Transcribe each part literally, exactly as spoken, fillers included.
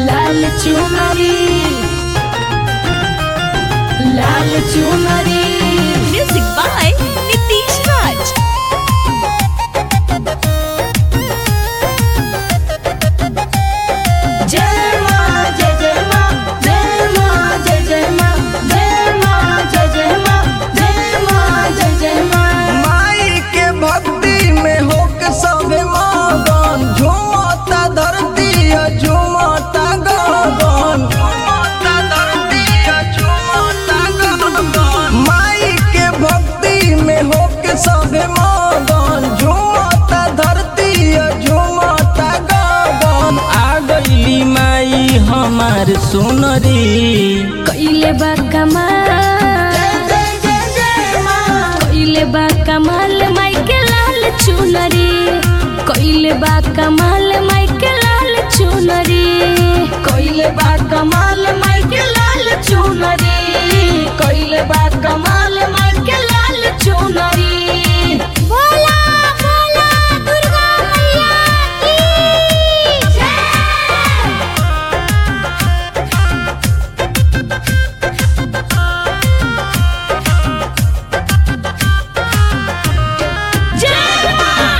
लाल चुनरी लाल चुनरी। Music by Nitish Raj. जय माँ जय जय माँ जय माँ जय जय माँ जय माँ जय जय माँ जय माँ जय जय माँ। माई के भक्ति में होके सबे मगन झूमता धरती झूमता गगन झूमता धरती झूमता गगन। माई के भक्ति में होके सबे मगन झूमता धरती झूमता गगन। आ गईली माई हमार सुनरी कइले बा कमाल कइले बा कमाल माई के लाल चुनरी कइले बा कमाल माई के लाल चुनरी कइले बा कमाल माई के लाल चुनरी कइले बा कमाल माई के लाल चुनरी। भोला भोला दुर्गा मैया की जय। जय माँ।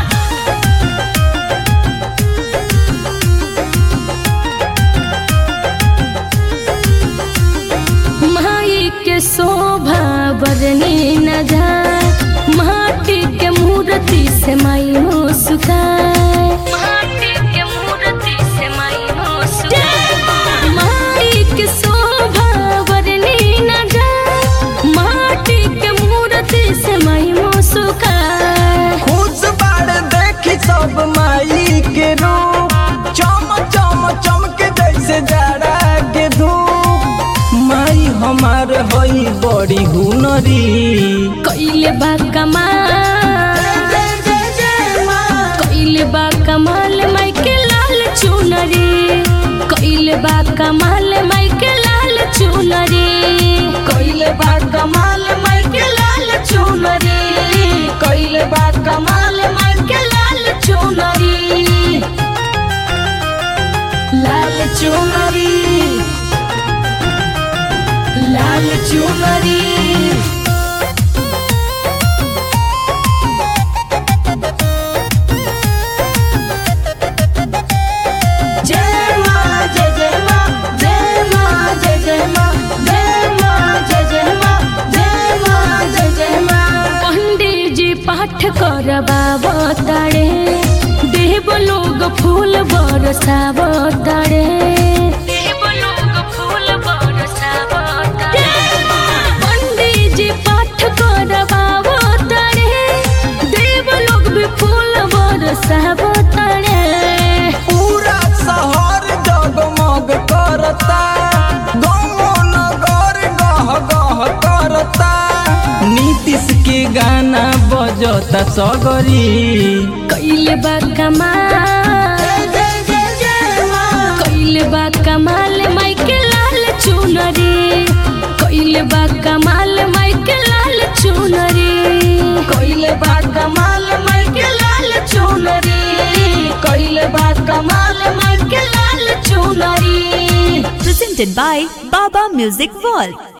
माई के शोभा बरनी न जाए माटी के मूर्ति से माई मुस्काए माटी के मूर्ति से माई मुस्काए। माई के शोभा बरनी न जाए माटी के मूर्ति से माई मुस्काए। खुश बाड़ देखी सब माई के रूप चम चम चमके जैसे जाड़ा के धूप। माई हमार हई बड़ी हुनरी कइले बा कमाल कइले बा कमाल माई के लाल चुनरी कइले बा कमाल माई के लाल चुनरी कइले बा कमाल माई के लाल चुनरी कइले बा कमाल माई के लाल चुनरी। लाल चुनरी लाल चुनरी। जय माँ जय जय माँ जय माँ जय जय माँ जय माँ जय जय माँ जय माँ जय जय माँ। पंडित जी पाठ करवावतारे देव लोग फूल बरसावतारे देव लोग फूल बरसावतारे। पंडित जी पाठ करवावतारे देव लोग भी फूल बरसावतारे। पूरा शहर जगमग करता गाँव नगर गह गह करता। नीतीश के गाना बजता सगरी कइले बा कमाल कइले बा कमाल माई के लाल चुनरी कइले बा कमाल माई के लाल चुनरी कइले बा कमाल माई के लाल चुनरी कइले बा कमाल माई के लाल चुनरी। Presented by Baba Music World.